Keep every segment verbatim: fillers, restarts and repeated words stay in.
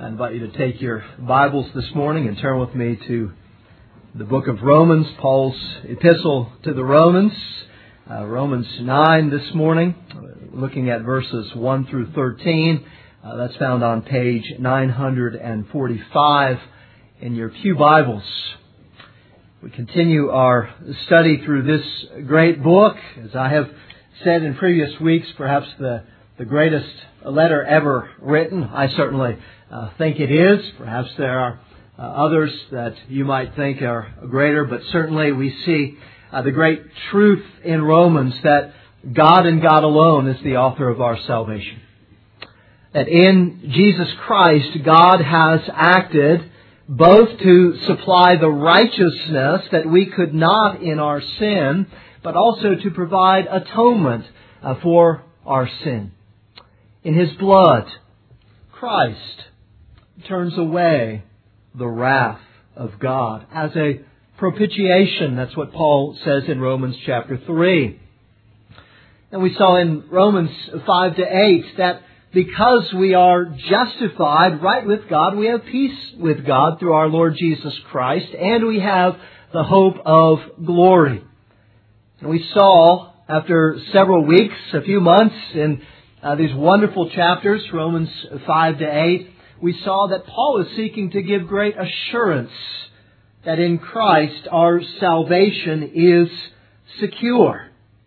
I invite you to take your Bibles this morning and turn with me to the book of Romans, Paul's epistle to the Romans, uh, Romans nine this morning, looking at verses one through thirteen. Uh, that's found on page nine forty-five in your pew Bibles. We continue our study through this great book. As I have said in previous weeks, perhaps the, the greatest letter ever written. I certainly uh, think it is. Perhaps there are uh, others that you might think are greater, but certainly we see uh, the great truth in Romans that God and God alone is the author of our salvation. That in Jesus Christ, God has acted both to supply the righteousness that we could not in our sin, but also to provide atonement uh, for our sin. In His blood, Christ turns away the wrath of God as a propitiation. That's what Paul says in Romans chapter three. And we saw in Romans five to eight that because we are justified right with God, we have peace with God through our Lord Jesus Christ, and we have the hope of glory. And we saw, after several weeks, a few months, in uh, these wonderful chapters, Romans five to eight, we saw that Paul is seeking to give great assurance that in Christ our salvation is secure.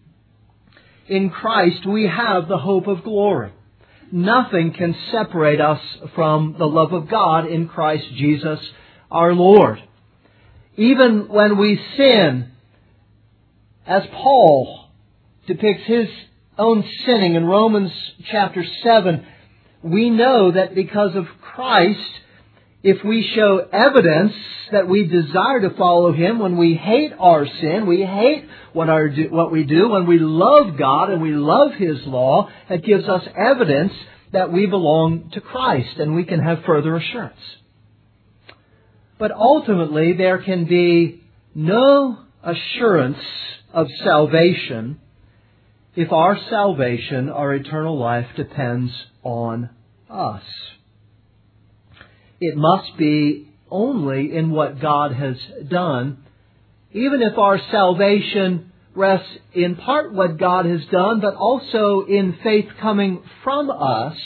In Christ we have the hope of glory. Nothing can separate us from the love of God in Christ Jesus our Lord. Even when we sin, as Paul depicts his own sinning in Romans chapter seven, we know that because of Christ, if we show evidence that we desire to follow Him, when we hate our sin, we hate what, our, what we do, when we love God and we love His law, it gives us evidence that we belong to Christ and we can have further assurance. But ultimately, there can be no assurance of salvation if our salvation, our eternal life, depends on us. It must be only in what God has done, even if our salvation rests in part what God has done, but also in faith coming from us,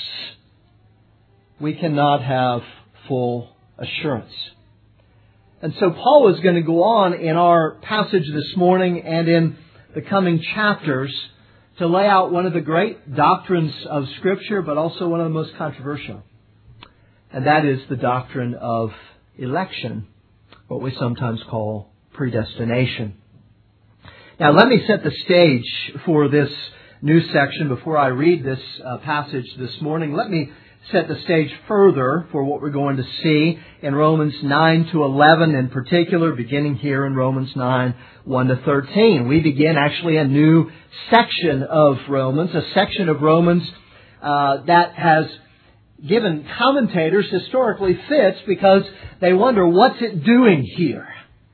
we cannot have full assurance. And so Paul is going to go on in our passage this morning and in the coming chapters to lay out one of the great doctrines of Scripture, but also one of the most controversial. And that is the doctrine of election, what we sometimes call predestination. Now, let me set the stage for this new section before I read this uh, passage this morning. Let me set the stage further for what we're going to see in Romans nine to eleven in particular, beginning here in Romans nine, one to thirteen. We begin actually a new section of Romans, a section of Romans uh, that has given commentators historically fits because they wonder, what's it doing here?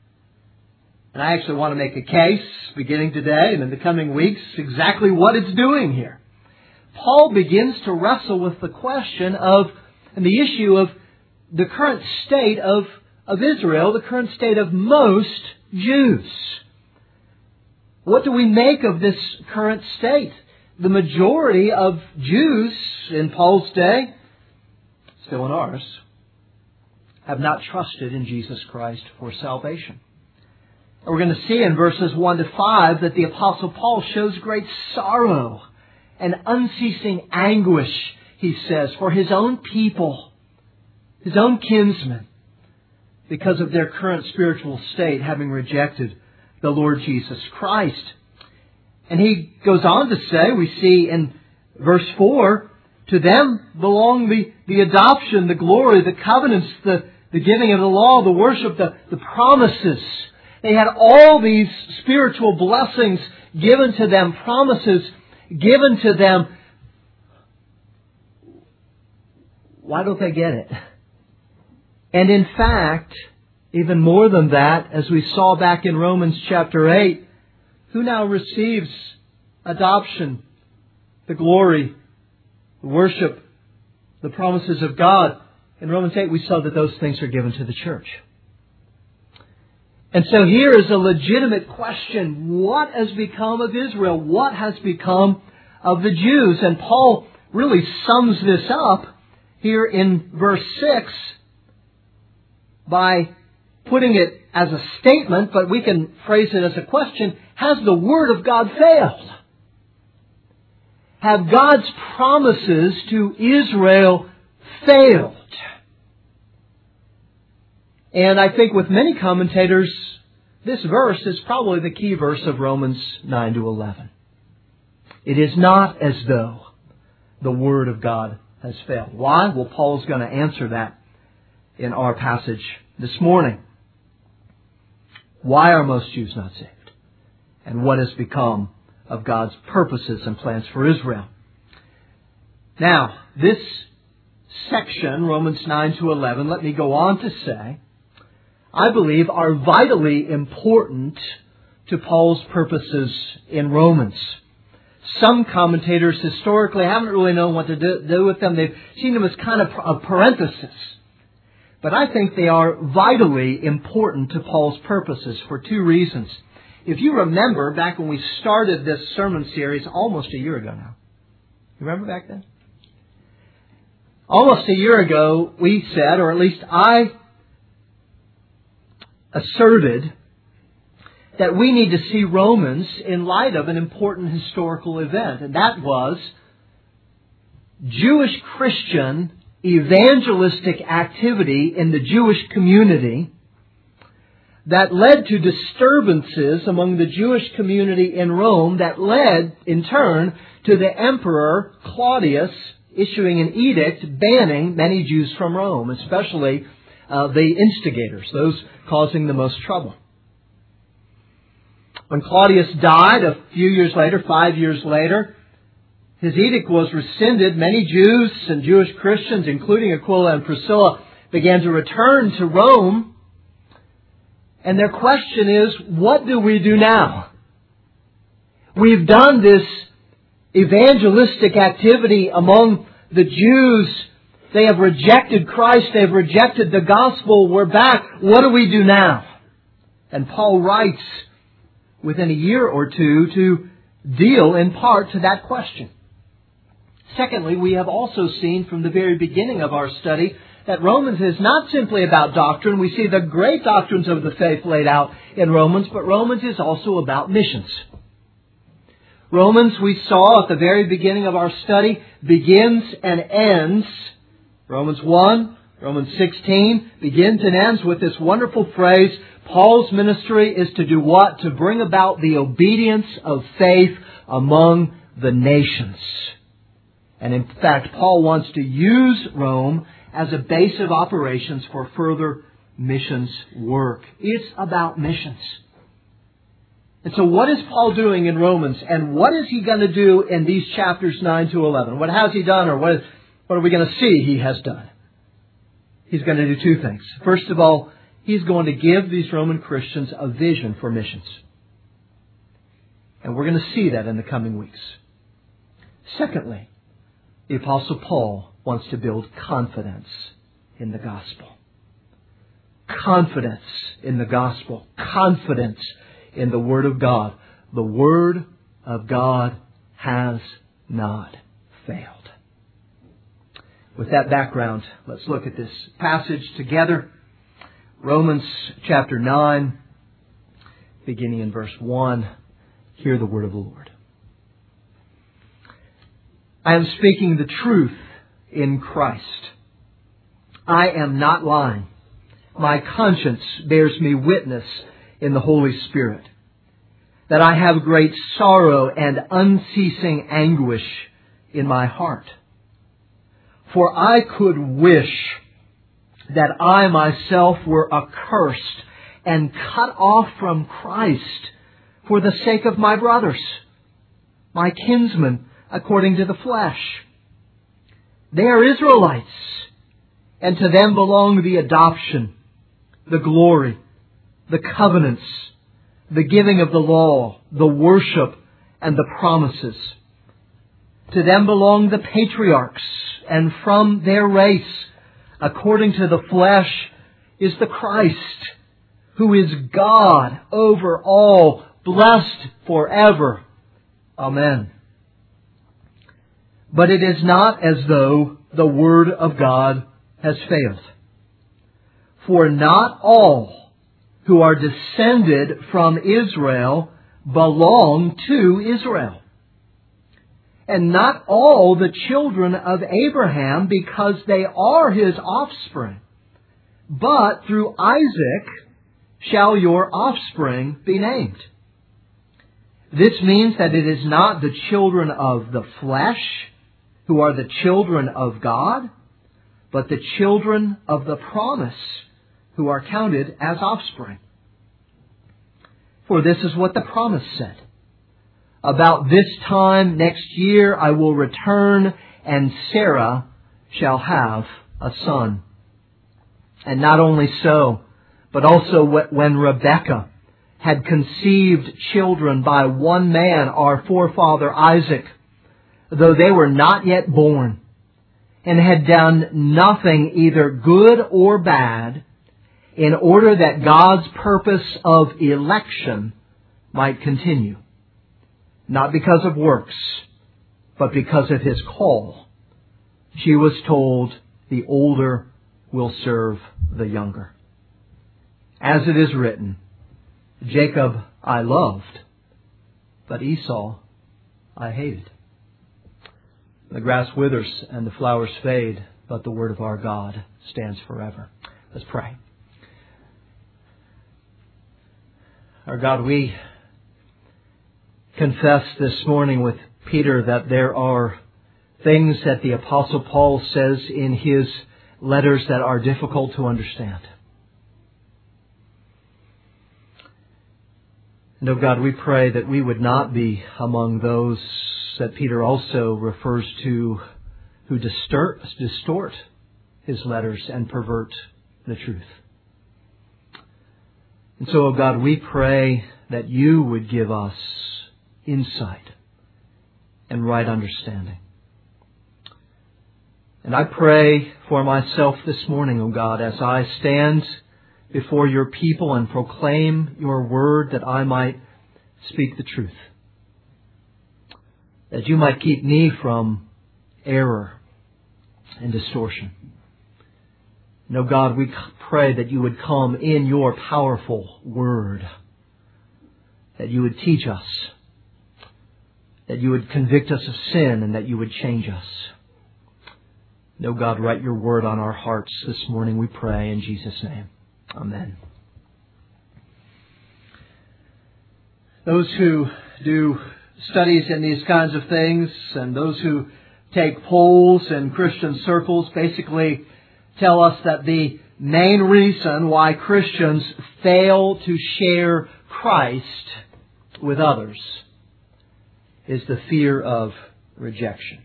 And I actually want to make a case, beginning today and in the coming weeks, exactly what it's doing here. Paul begins to wrestle with the question of, and the issue of the current state of, of Israel, the current state of most Jews. What do we make of this current state? The majority of Jews in Paul's day, still in ours, have not trusted in Jesus Christ for salvation. And we're going to see in verses one to five that the Apostle Paul shows great sorrow and unceasing anguish, he says, for his own people, his own kinsmen, because of their current spiritual state, having rejected the Lord Jesus Christ. And he goes on to say, we see in verse four, to them belong the, the adoption, the glory, the covenants, the, the giving of the law, the worship, the, the promises. They had all these spiritual blessings given to them, promises given to them. Why don't they get it? And in fact, even more than that, as we saw back in Romans chapter eight, who now receives adoption, the glory, the worship, the promises of God? In Romans eight, we saw that those things are given to the church. And so here is a legitimate question. What has become of Israel? What has become of the Jews? And Paul really sums this up here in verse six by putting it as a statement, but we can phrase it as a question. Has the Word of God failed? Have God's promises to Israel failed? And I think with many commentators, this verse is probably the key verse of Romans nine to eleven. It is not as though the Word of God has failed. Why? Well, Paul's going to answer that in our passage this morning. Why are most Jews not saved? And what has become of God's purposes and plans for Israel? Now, this section, Romans nine to eleven, let me go on to say, I believe are vitally important to Paul's purposes in Romans. Some commentators historically haven't really known what to do, do with them. They've seen them as kind of a parenthesis. But I think they are vitally important to Paul's purposes for two reasons. If you remember back when we started this sermon series almost a year ago now. You remember back then? Almost a year ago we said, or at least I asserted, that we need to see Romans in light of an important historical event. And that was Jewish Christian evangelistic activity in the Jewish community that led to disturbances among the Jewish community in Rome that led, in turn, to the Emperor Claudius issuing an edict banning many Jews from Rome, especially uh, the instigators, those causing the most trouble. When Claudius died a few years later, five years later, his edict was rescinded. Many Jews and Jewish Christians, including Aquila and Priscilla, began to return to Rome. And their question is, what do we do now? We've done this evangelistic activity among the Jews. They have rejected Christ. They've rejected the gospel. We're back. What do we do now? And Paul writes within a year or two to deal in part to that question. Secondly, we have also seen from the very beginning of our study that Romans is not simply about doctrine. We see the great doctrines of the faith laid out in Romans, but Romans is also about missions. Romans, we saw at the very beginning of our study, begins and ends. Romans one, Romans sixteen, begins and ends with this wonderful phrase, Paul's ministry is to do what? To bring about the obedience of faith among the nations. And in fact, Paul wants to use Rome as a base of operations for further missions work. It's about missions. And so what is Paul doing in Romans? And what is he going to do in these chapters nine to eleven? What has he done, or what, is, what are we going to see he has done? He's going to do two things. First of all, he's going to give these Roman Christians a vision for missions. And we're going to see that in the coming weeks. Secondly, the Apostle Paul wants to build confidence in the gospel. Confidence in the gospel. Confidence in the Word of God. The Word of God has not failed. With that background, let's look at this passage together. Romans chapter nine, beginning in verse one. Hear the word of the Lord. I am speaking the truth in Christ. I am not lying. My conscience bears me witness in the Holy Spirit that I have great sorrow and unceasing anguish in my heart. For I could wish that I myself were accursed and cut off from Christ for the sake of my brothers, my kinsmen according to the flesh. They are Israelites, and to them belong the adoption, the glory, the covenants, the giving of the law, the worship, and the promises. To them belong the patriarchs, and from their race according to the flesh, is the Christ, who is God over all, blessed forever. Amen. But it is not as though the Word of God has failed. For not all who are descended from Israel belong to Israel. And not all the children of Abraham, because they are his offspring. But through Isaac shall your offspring be named. This means that it is not the children of the flesh who are the children of God, but the children of the promise who are counted as offspring. For this is what the promise said. About this time next year I will return, and Sarah shall have a son. And not only so, but also when Rebekah had conceived children by one man, our forefather Isaac, though they were not yet born, and had done nothing either good or bad, in order that God's purpose of election might continue. Not because of works, but because of his call. She was told, the older will serve the younger. As it is written, Jacob I loved, but Esau I hated. The grass withers and the flowers fade, but the word of our God stands forever. Let's pray. Our God, we confess this morning with Peter that there are things that the Apostle Paul says in his letters that are difficult to understand. And oh God, we pray that we would not be among those that Peter also refers to who distort, distort his letters and pervert the truth. And so, oh God, we pray that you would give us insight and right understanding. And I pray for myself this morning, O God, as I stand before your people and proclaim your word, that I might speak the truth. That you might keep me from error and distortion. And, O God, we pray that you would come in your powerful word. That you would teach us. That you would convict us of sin, and that you would change us. No, God, write your word on our hearts this morning, we pray in Jesus' name. Amen. Those who do studies in these kinds of things, and those who take polls in Christian circles, basically tell us that the main reason why Christians fail to share Christ with others is the fear of rejection.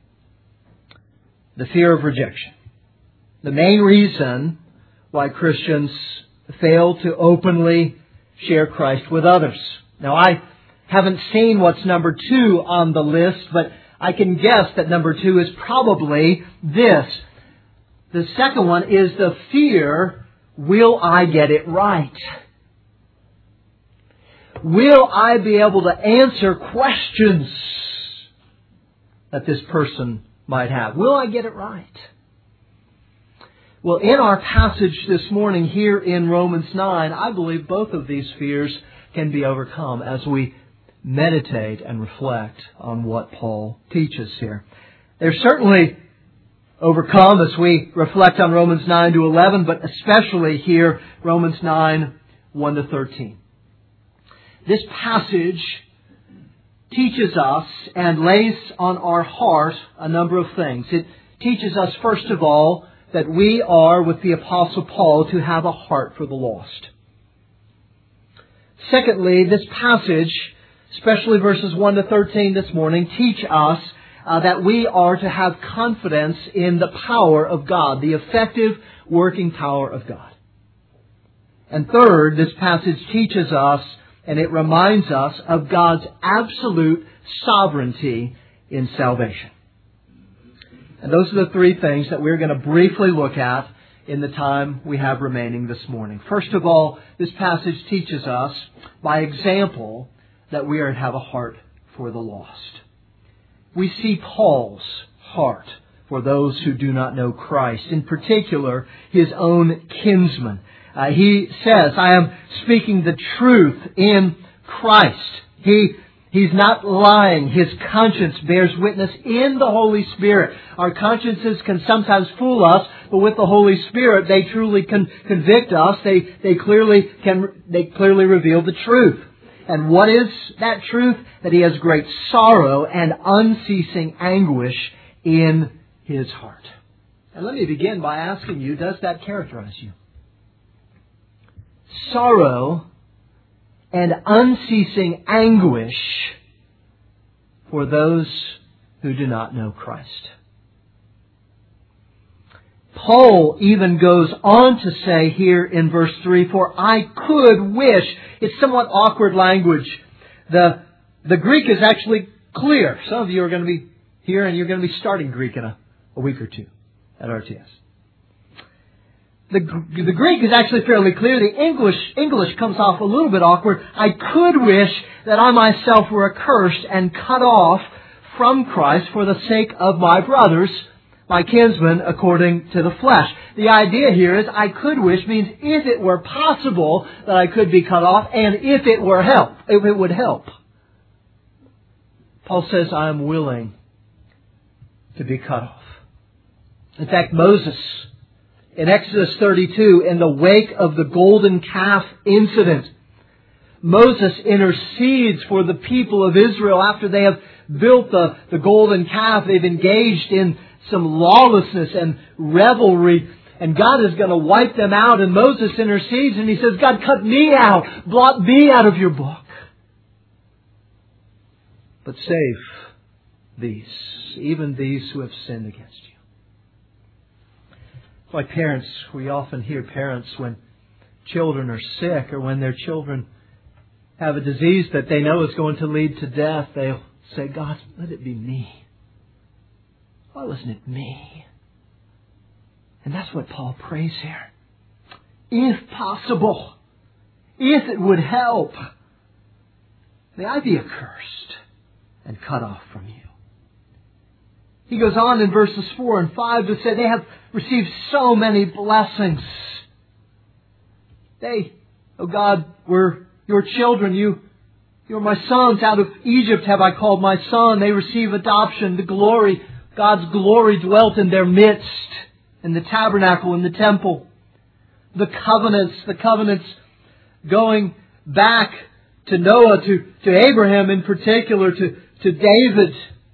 The fear of rejection. The main reason why Christians fail to openly share Christ with others. Now, I haven't seen what's number two on the list, but I can guess that number two is probably this. The second one is the fear, will I get it right? Will I be able to answer questions that this person might have? Will I get it right? Well, in our passage this morning here in Romans nine, I believe both of these fears can be overcome as we meditate and reflect on what Paul teaches here. They're certainly overcome as we reflect on Romans nine to eleven, but especially here, Romans nine, one to thirteen. This passage teaches us and lays on our heart a number of things. It teaches us, first of all, that we are, with the Apostle Paul, to have a heart for the lost. Secondly, this passage, especially verses one to thirteen this morning, teach us uh, that we are to have confidence in the power of God, the effective working power of God. And third, this passage teaches us, and it reminds us of God's absolute sovereignty in salvation. And those are the three things that we're going to briefly look at in the time we have remaining this morning. First of all, this passage teaches us by example that we are to have a heart for the lost. We see Paul's heart for those who do not know Christ, in particular his own kinsmen. Uh, he says, I am speaking the truth in Christ. He He's not lying. His conscience bears witness in the Holy Spirit. Our consciences can sometimes fool us, but with the Holy Spirit, they truly can convict us. They they clearly can they clearly reveal the truth. And what is that truth? That he has great sorrow and unceasing anguish in his heart. And let me begin by asking you, does that characterize you? Sorrow and unceasing anguish for those who do not know Christ. Paul even goes on to say here in verse three, for I could wish. It's somewhat awkward language. The, the Greek is actually clear. Some of you are going to be here and you're going to be starting Greek in a, a week or two at R T S. The, the Greek is actually fairly clear. The English, English comes off a little bit awkward. I could wish that I myself were accursed and cut off from Christ for the sake of my brothers, my kinsmen, according to the flesh. The idea here is I could wish means if it were possible that I could be cut off, and if it were help, if it would help. Paul says I am willing to be cut off. In fact, Moses, in Exodus thirty-two, in the wake of the golden calf incident, Moses intercedes for the people of Israel after they have built the, the golden calf. They've engaged in some lawlessness and revelry, and God is going to wipe them out. And Moses intercedes and he says, God, cut me out. Blot me out of your book. But save these, even these who have sinned against you. Like parents, we often hear parents when children are sick or when their children have a disease that they know is going to lead to death, they'll say, God, let it be me. Why wasn't it me? And that's what Paul prays here. If possible, if it would help, may I be accursed and cut off from you. He goes on in verses four and five to say they have received so many blessings. They, oh God, were your children. You, you are my sons. Out of Egypt have I called my son. They receive adoption, the glory. God's glory dwelt in their midst, in the tabernacle, in the temple. The covenants, the covenants going back to Noah, to, to Abraham in particular, to, to David.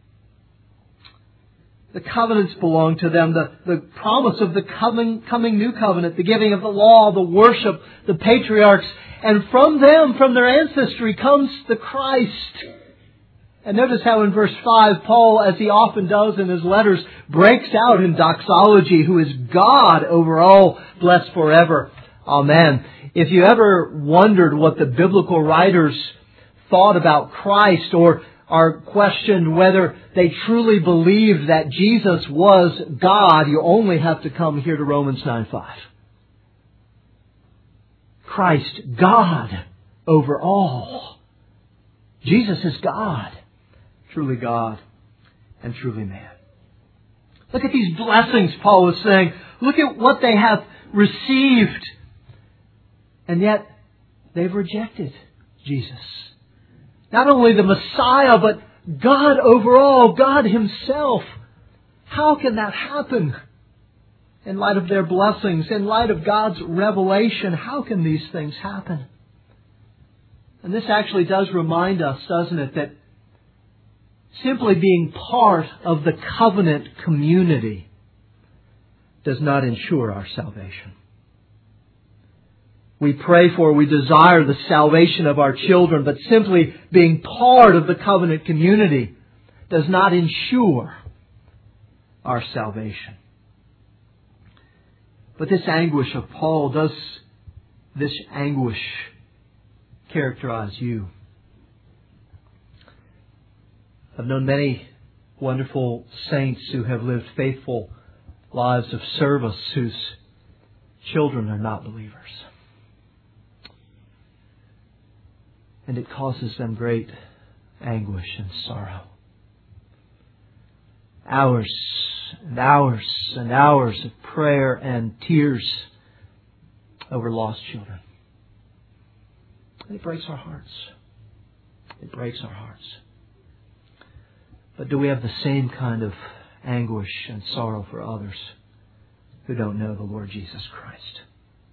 The covenants belong to them. The, the promise of the coming, coming new covenant, the giving of the law, the worship, the patriarchs. And from them, from their ancestry, comes the Christ. And notice how in verse five, Paul, as he often does in his letters, breaks out in doxology, who is God over all, blessed forever. Amen. If you ever wondered what the biblical writers thought about Christ, or are questioned whether they truly believed that Jesus was God, you only have to come here to Romans nine five. Christ, God over all. Jesus is God. Truly God and truly man. Look at these blessings, Paul is saying. Look at what they have received. And yet, they've rejected Jesus. Not only the Messiah, but God overall, God Himself. How can that happen? In light of their blessings, in light of God's revelation, how can these things happen? And this actually does remind us, doesn't it, that simply being part of the covenant community does not ensure our salvation. We pray for, we desire the salvation of our children, but simply being part of the covenant community does not ensure our salvation. But this anguish of Paul, does this anguish characterize you? I've known many wonderful saints who have lived faithful lives of service, whose children are not believers. And it causes them great anguish and sorrow. Hours and hours and hours of prayer and tears over lost children. It breaks our hearts. It breaks our hearts. But do we have the same kind of anguish and sorrow for others who don't know the Lord Jesus Christ?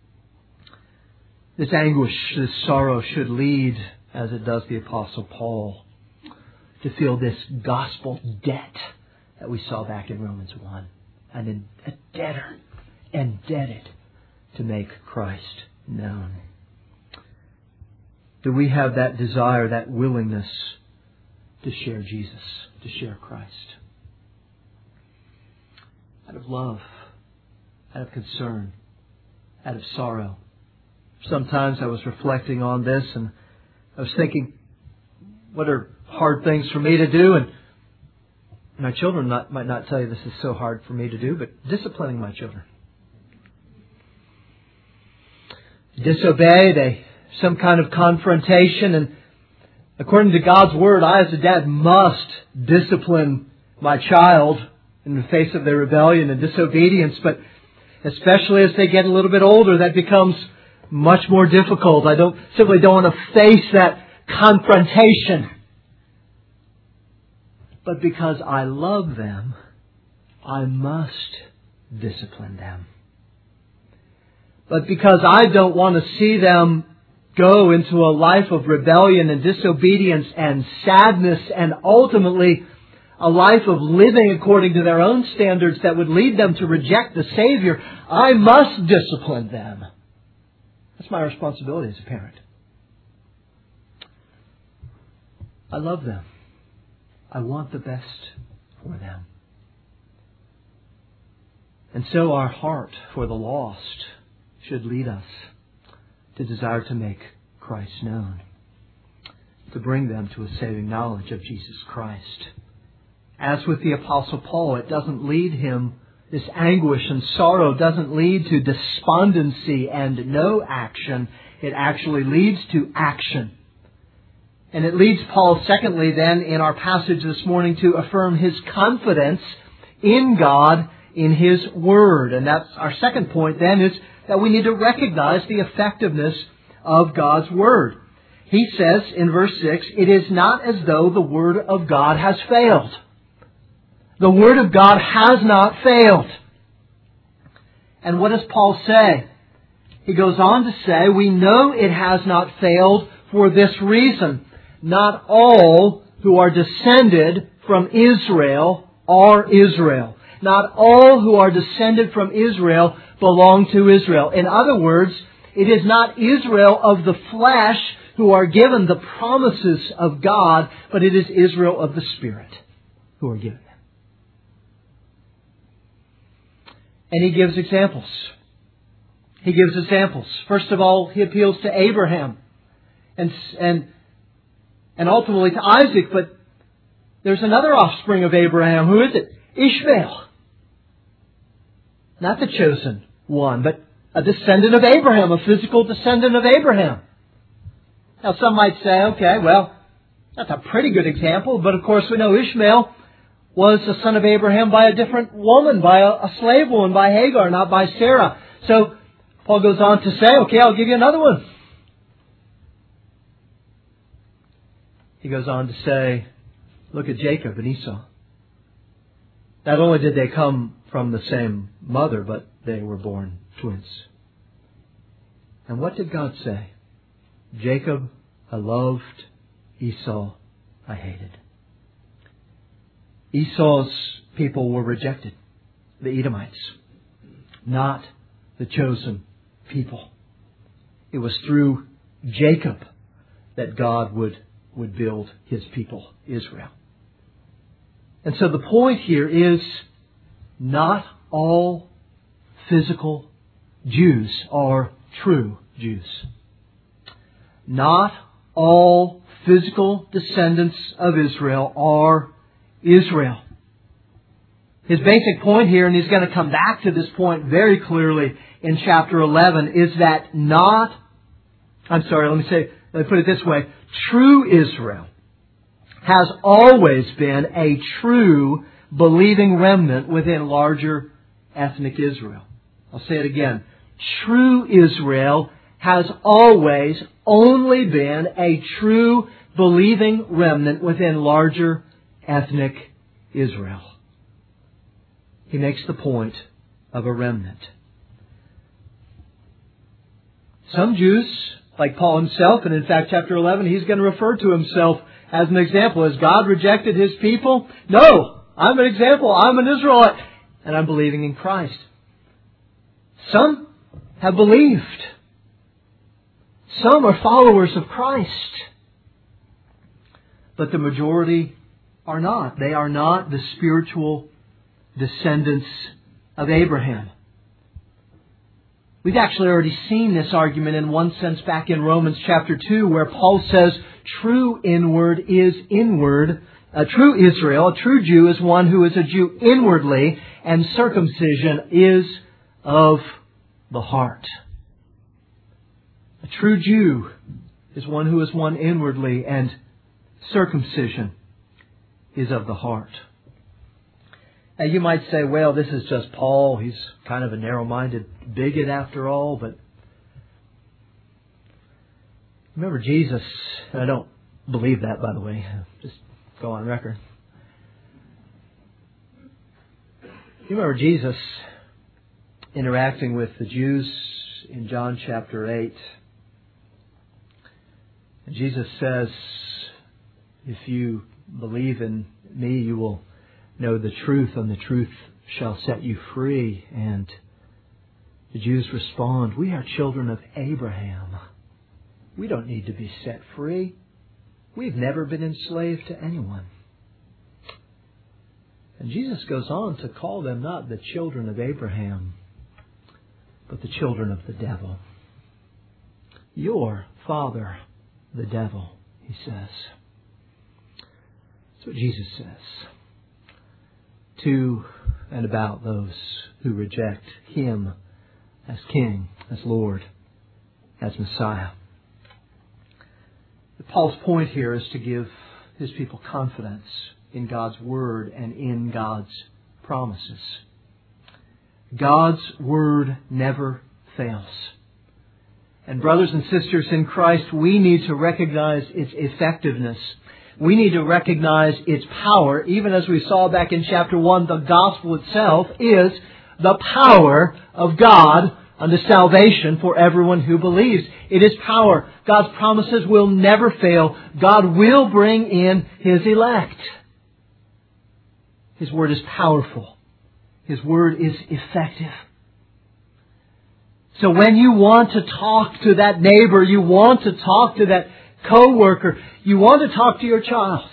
This anguish, this sorrow should lead, as it does the Apostle Paul, to feel this gospel debt that we saw back in Romans one. And a debtor, indebted to make Christ known. Do we have that desire, that willingness to share Jesus, to share Christ? Out of love, out of concern, out of sorrow. Sometimes I was reflecting on this and I was thinking, what are hard things for me to do? And my children not, might not tell you this is so hard for me to do, but disciplining my children. Disobey, they some kind of confrontation, and according to God's Word, I as a dad must discipline my child in the face of their rebellion and disobedience, but especially as they get a little bit older, that becomes much more difficult. I don't simply don't want to face that confrontation. But because I love them, I must discipline them. But because I don't want to see them go into a life of rebellion and disobedience and sadness and ultimately a life of living according to their own standards that would lead them to reject the Savior, I must discipline them. That's my responsibility as a parent. I love them. I want the best for them. And so our heart for the lost should lead us to desire to make Christ known, to bring them to a saving knowledge of Jesus Christ. As with the Apostle Paul, it doesn't lead him, this anguish and sorrow doesn't lead to despondency and no action. It actually leads to action. And it leads Paul, secondly, then, in our passage this morning, to affirm his confidence in God, in His Word. And that's our second point, then, is that we need to recognize the effectiveness of God's Word. He says in verse six, it is not as though the Word of God has failed. The Word of God has not failed. And what does Paul say? He goes on to say, we know it has not failed for this reason. Not all who are descended from Israel are Israel. Not all who are descended from Israel belong to Israel. In other words, it is not Israel of the flesh who are given the promises of God, but it is Israel of the Spirit who are given them. And he gives examples. He gives examples. First of all, he appeals to Abraham and, and, and ultimately to Isaac, but there's another offspring of Abraham. Who is it? Ishmael. Not the chosen one, but a descendant of Abraham, a physical descendant of Abraham. Now some might say, okay, well, that's a pretty good example, but of course we know Ishmael was the son of Abraham by a different woman, by a, a slave woman, by Hagar, not by Sarah. So Paul goes on to say, okay, I'll give you another one. He goes on to say, look at Jacob and Esau. Not only did they come from the same mother, but they were born twins. And what did God say? Jacob I loved, Esau I hated. Esau's people were rejected, the Edomites, not the chosen people. It was through Jacob that God would, would build His people, Israel. And so the point here is not all physical Jews are true Jews. Not all physical descendants of Israel are Israel. His basic point here, and he's going to come back to this point very clearly in chapter eleven is that not, I'm sorry, let me say, let me put it this way. True Israel has always been a true believing remnant within larger ethnic Israel. I'll say it again. True Israel has always only been a true believing remnant within larger ethnic Israel. He makes the point of a remnant. Some Jews, like Paul himself, and in fact chapter eleven, he's going to refer to himself as an example. Has God rejected His people? No! I'm an example. I'm an Israelite. And I'm believing in Christ. Some have believed. Some are followers of Christ. But the majority are not. They are not the spiritual descendants of Abraham. We've actually already seen this argument in one sense back in Romans chapter two, where Paul says, true inward is inward. A true Israel, a true Jew, is one who is a Jew inwardly, and circumcision is of the heart. A true Jew is one who is one inwardly, and circumcision is of the heart. Now you might say, well, this is just Paul. He's kind of a narrow-minded bigot after all. But remember Jesus, and I don't believe that, by the way. Just go on record. You remember Jesus interacting with the Jews in John chapter eight. And Jesus says, if you believe in me, you will know the truth, and the truth shall set you free. And the Jews respond, we are children of Abraham. We don't need to be set free. We've never been enslaved to anyone. And Jesus goes on to call them not the children of Abraham, but the children of the devil. Your father, the devil, he says. That's what Jesus says to and about those who reject Him as King, as Lord, as Messiah. Paul's point here is to give his people confidence in God's Word and in God's promises. God's Word never fails. And brothers and sisters in Christ, we need to recognize its effectiveness. We need to recognize its power. Even as we saw back in chapter one, the gospel itself is the power of God unto salvation for everyone who believes. It is power. God's promises will never fail. God will bring in His elect. His Word is powerful. His Word is effective. So when you want to talk to that neighbor, you want to talk to that co-worker, you want to talk to your child,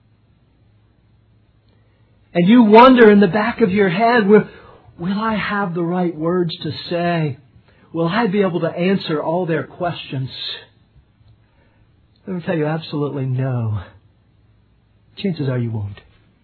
and you wonder in the back of your head, will, will I have the right words to say? Will I be able to answer all their questions? Let me tell you, absolutely no. Chances are you won't.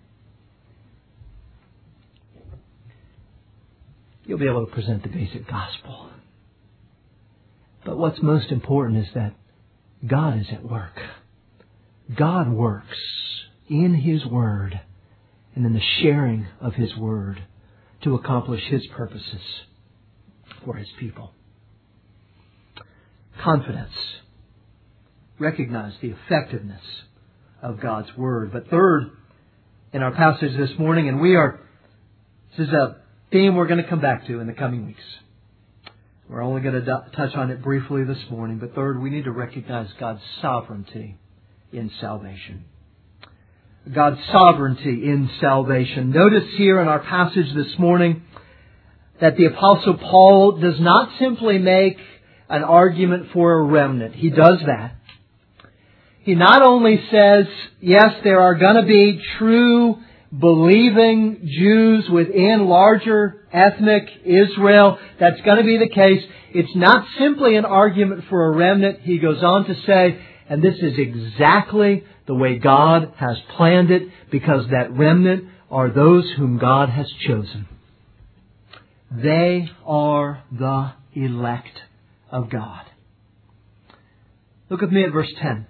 You'll be able to present the basic gospel. But what's most important is that God is at work. God works in His Word and in the sharing of His Word to accomplish His purposes for His people. Confidence. Recognize the effectiveness of God's Word. But third, in our passage this morning, and we are, this is a theme we're going to come back to in the coming weeks. We're only going to touch on it briefly this morning. But third, we need to recognize God's sovereignty in salvation. God's sovereignty in salvation. Notice here in our passage this morning that the Apostle Paul does not simply make an argument for a remnant. He does that. He not only says, yes, there are going to be true believing Jews within larger ethnic Israel. That's going to be the case. It's not simply an argument for a remnant. He goes on to say, and this is exactly the way God has planned it, because that remnant are those whom God has chosen. They are the elect of God. Look with me at verse ten.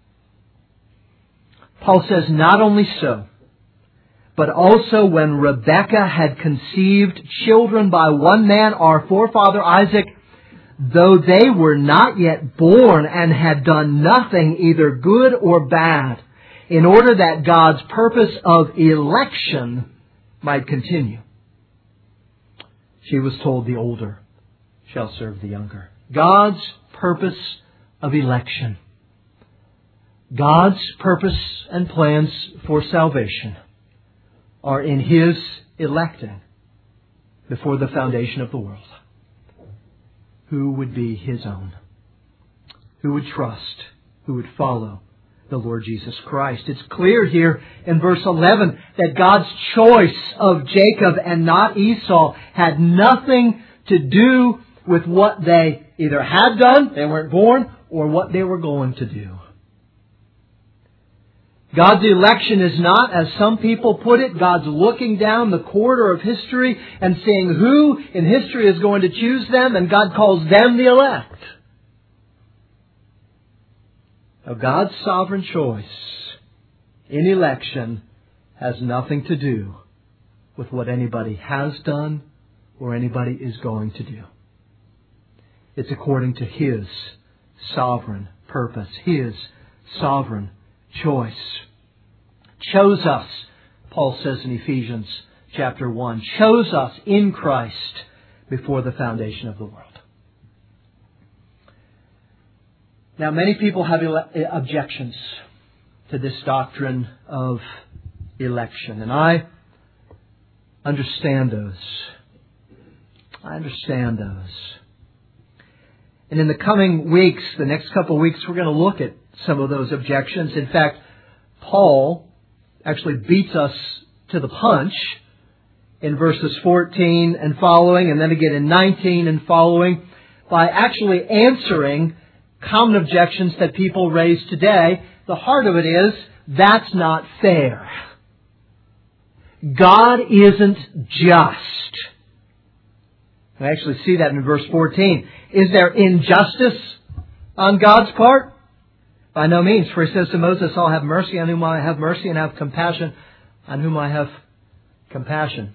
Paul says, not only so, but also when Rebekah had conceived children by one man, our forefather Isaac, though they were not yet born and had done nothing either good or bad, in order that God's purpose of election might continue. She was told, the older shall serve the younger. God's purpose of election. God's purpose and plans for salvation are in His electing before the foundation of the world. Who would be His own? Who would trust? Who would follow the Lord Jesus Christ? It's clear here in verse eleven that God's choice of Jacob and not Esau had nothing to do with what they either had done, they weren't born, or what they were going to do. God's election is not, as some people put it, God's looking down the corridor of history and seeing who in history is going to choose them, and God calls them the elect. Now, God's sovereign choice in election has nothing to do with what anybody has done or anybody is going to do. It's according to His sovereign purpose, His sovereign choice. Chose us, Paul says in Ephesians chapter one, chose us in Christ before the foundation of the world. Now, many people have ele- objections to this doctrine of election, and I understand those. I understand those. And in the coming weeks, the next couple of weeks, we're going to look at some of those objections. In fact, Paul actually beats us to the punch in verses fourteen and following, and then again in nineteen and following, by actually answering common objections that people raise today. The heart of it is, that's not fair. God isn't just. I actually see that in verse fourteen. Is there injustice on God's part? By no means. For He says to Moses, I'll have mercy on whom I have mercy, and have compassion on whom I have compassion.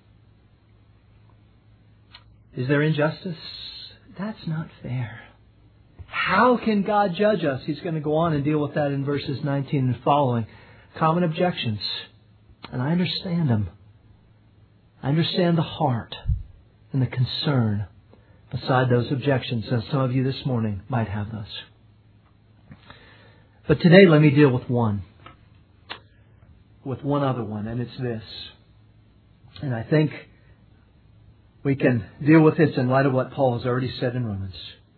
Is there injustice? That's not fair. How can God judge us? He's going to go on and deal with that in verses nineteen and following. Common objections. And I understand them. I understand the heart and the concern beside those objections, as some of you this morning might have those. But today let me deal with one. With one other one, and it's this. And I think we can deal with this in light of what Paul has already said in Romans.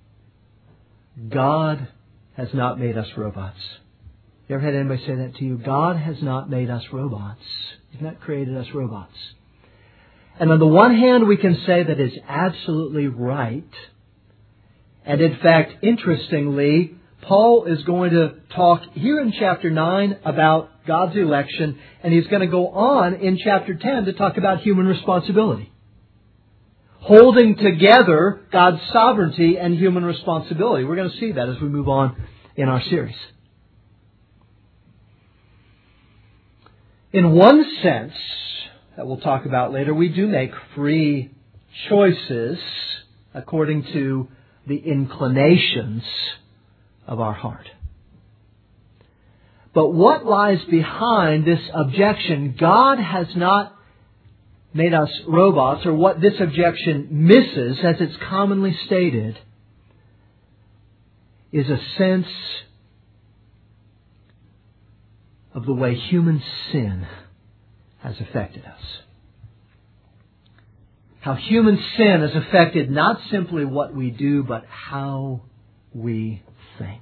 God has not made us robots. You ever had anybody say that to you? God has not made us robots. He's not created us robots. And on the one hand, we can say that is absolutely right. And in fact, interestingly, Paul is going to talk here in chapter nine about God's election, and he's going to go on in chapter ten to talk about human responsibility. Holding together God's sovereignty and human responsibility. We're going to see that as we move on in our series. In one sense, that we'll talk about later, we do make free choices according to the inclinations of our heart. But what lies behind this objection, God has not made us robots, or what this objection misses, as it's commonly stated, is a sense of the way human sin has affected us. How human sin has affected not simply what we do, but how we think.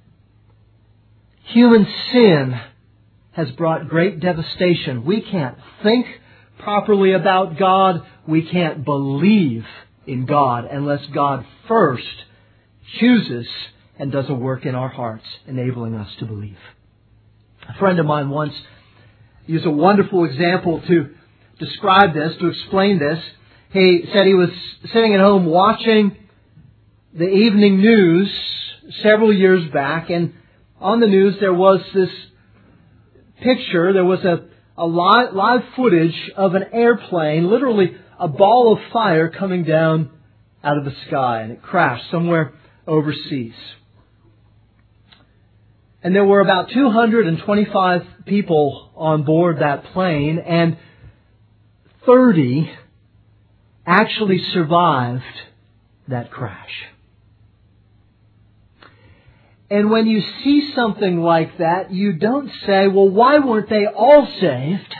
Human sin has brought great devastation. We can't think properly about God. We can't believe in God unless God first chooses and does a work in our hearts, enabling us to believe. A friend of mine once used a wonderful example to describe this, to explain this. He said he was sitting at home watching the evening news several years back, and on the news there was this picture, there was a, a live, live footage of an airplane, literally a ball of fire coming down out of the sky, and it crashed somewhere overseas. And there were about two hundred twenty-five people on board that plane, and thirty actually survived that crash. And when you see something like that, you don't say, well, why weren't they all saved?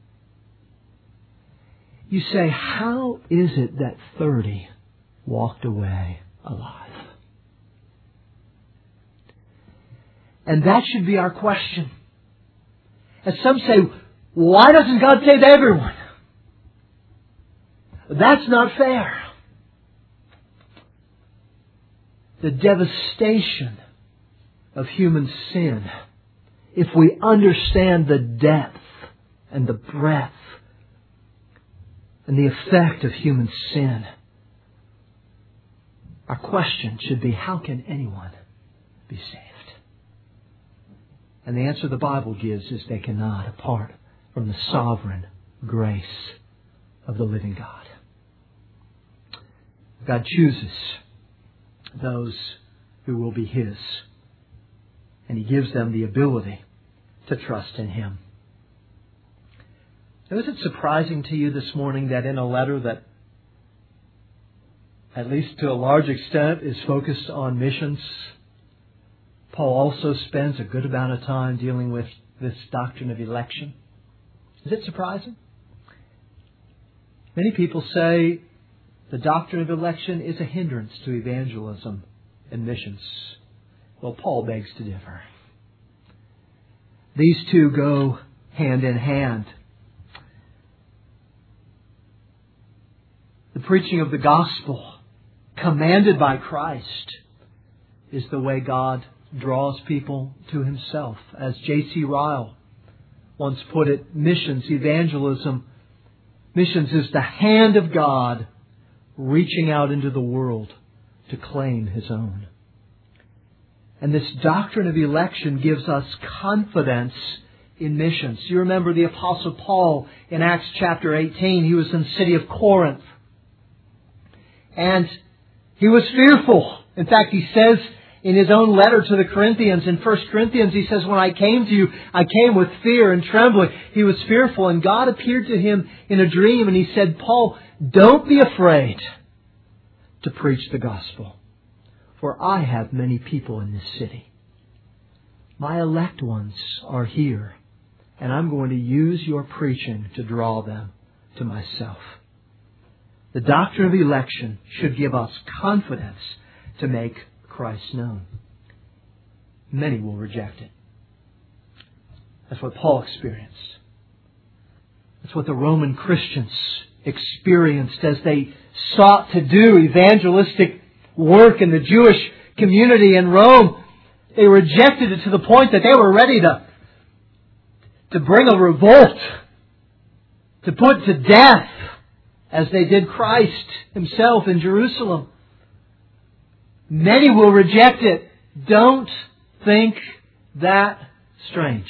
You say, how is it that thirty walked away alive? And that should be our question. As some say, why doesn't God save everyone? That's not fair. The devastation of human sin, if we understand the depth and the breadth and the effect of human sin, our question should be, how can anyone be saved? And the answer the Bible gives is they cannot, apart from the sovereign grace of the living God. God chooses those who will be His, and He gives them the ability to trust in Him. Now, is it surprising to you this morning that in a letter that, at least to a large extent, is focused on missions, Paul also spends a good amount of time dealing with this doctrine of election? Is it surprising? Many people say the doctrine of election is a hindrance to evangelism and missions. Well, Paul begs to differ. These two go hand in hand. The preaching of the gospel, commanded by Christ, is the way God draws people to Himself. As J C Ryle once put it, missions, evangelism, missions is the hand of God reaching out into the world to claim His own. And this doctrine of election gives us confidence in missions. You remember the Apostle Paul in Acts chapter eighteen. He was in the city of Corinth. And he was fearful. In fact, he says in his own letter to the Corinthians, in First Corinthians, he says, when I came to you, I came with fear and trembling. He was fearful, and God appeared to him in a dream, and He said, Paul, don't be afraid to preach the gospel, for I have many people in this city. My elect ones are here, and I'm going to use your preaching to draw them to myself. The doctrine of election should give us confidence to make Christ known. Many will reject it. That's what Paul experienced. That's what the Roman Christians experienced as they sought to do evangelistic work in the Jewish community in Rome. They rejected it to the point that they were ready to, to bring a revolt, to put to death, as they did Christ Himself in Jerusalem. Many will reject it. Don't think that strange.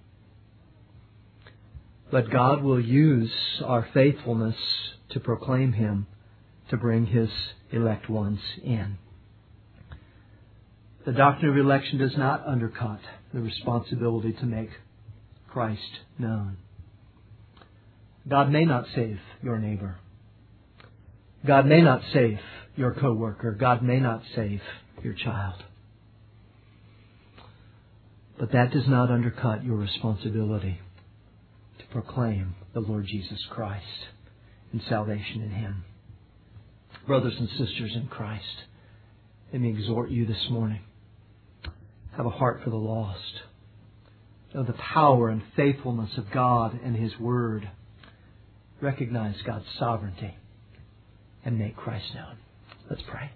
But God will use our faithfulness to proclaim Him, to bring His elect ones in. The doctrine of election does not undercut the responsibility to make Christ known. God may not save your neighbor. God may not save your coworker. God may not save your child. But that does not undercut your responsibility to proclaim the Lord Jesus Christ and salvation in Him. Brothers and sisters in Christ, let me exhort you this morning. Have a heart for the lost. Know the power and faithfulness of God and His Word. Recognize God's sovereignty and make Christ known. Let's pray.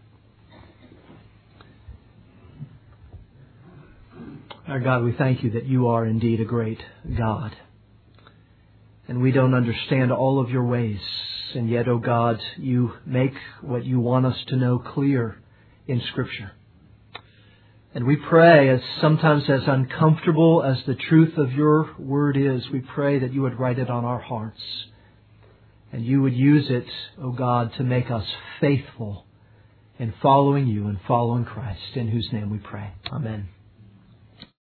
Our God, we thank You that You are indeed a great God. And we don't understand all of Your ways. And yet, O God, you make what you want us to know clear in Scripture. And we pray, as sometimes as uncomfortable as the truth of your word is, we pray that you would write it on our hearts. And you would use it, O God, to make us faithful in following you and following Christ, in whose name we pray. Amen.